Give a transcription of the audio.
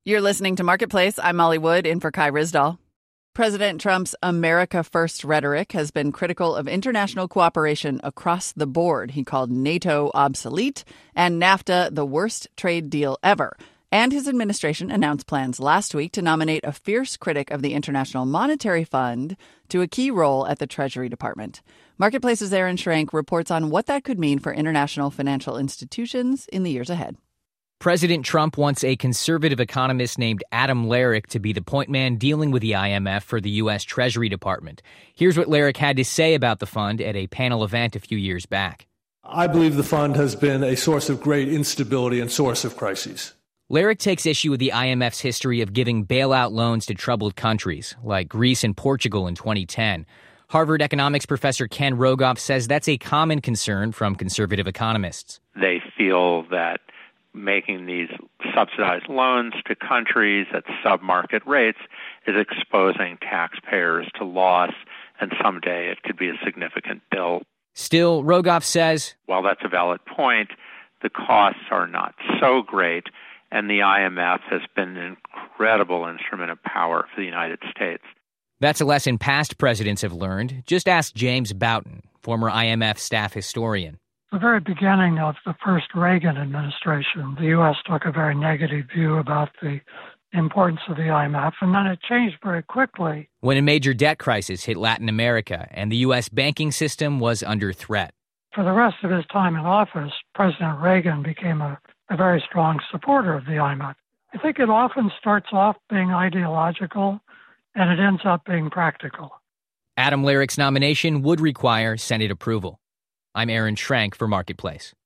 You're listening to Marketplace. I'm Molly Wood, in for Kai Ryssdal. President Trump's America First rhetoric has been critical of international cooperation across the board. He called NATO obsolete and NAFTA the worst trade deal ever. And his administration announced plans last week to nominate a fierce critic of the International Monetary Fund to a key role at the Treasury Department. Marketplace's Aaron Schrank reports on what that could mean for international financial institutions in the years ahead. President Trump wants a conservative economist named Adam Larrick to be the point man dealing with the IMF for the U.S. Treasury Department. Here's what Larrick had to say about the fund at a panel event a few years back. I believe the fund has been a source of great instability and source of crises. Larrick takes issue with the IMF's history of giving bailout loans to troubled countries, like Greece and Portugal in 2010. Harvard economics professor Ken Rogoff says that's a common concern from conservative economists. They feel that making these subsidized loans to countries at sub-market rates is exposing taxpayers to loss, and someday it could be a significant bill. Still, Rogoff says, while that's a valid point, the costs are not so great, and the IMF has been an incredible instrument of power for the United States. That's a lesson past presidents have learned. Just ask James Boughton, former IMF staff historian. At the very beginning of the first Reagan administration, the U.S. took a very negative view about the importance of the IMF, and then it changed very quickly. When a major debt crisis hit Latin America and the U.S. banking system was under threat. For the rest of his time in office, President Reagan became a very strong supporter of the IMF. I think it often starts off being ideological, and it ends up being practical. Adam Larrick's nomination would require Senate approval. I'm Aaron Schrank for Marketplace.